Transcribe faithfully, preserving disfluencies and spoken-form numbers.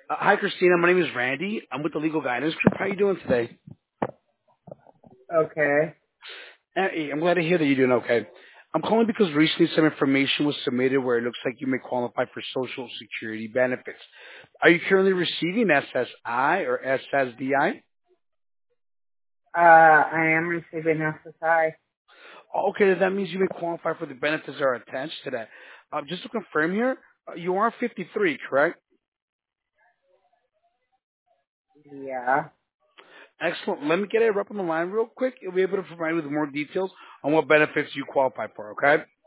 Uh, hi, Christina. My name is Randy. I'm with the Legal Guidance Group. How are you doing today? Okay. Uh, Hey, I'm glad to hear that you're doing okay. I'm calling because recently some information was submitted where it looks like you may qualify for Social Security benefits. Are you currently receiving S S I or S S D I? Uh, I am receiving S S I. Okay, that means you may qualify for the benefits that are attached to that. Uh, just to confirm here, uh, you are fifty-three, correct? Yeah. Excellent. Let me get it up on the line real quick. You'll be able to provide you with more details on what benefits you qualify for, okay?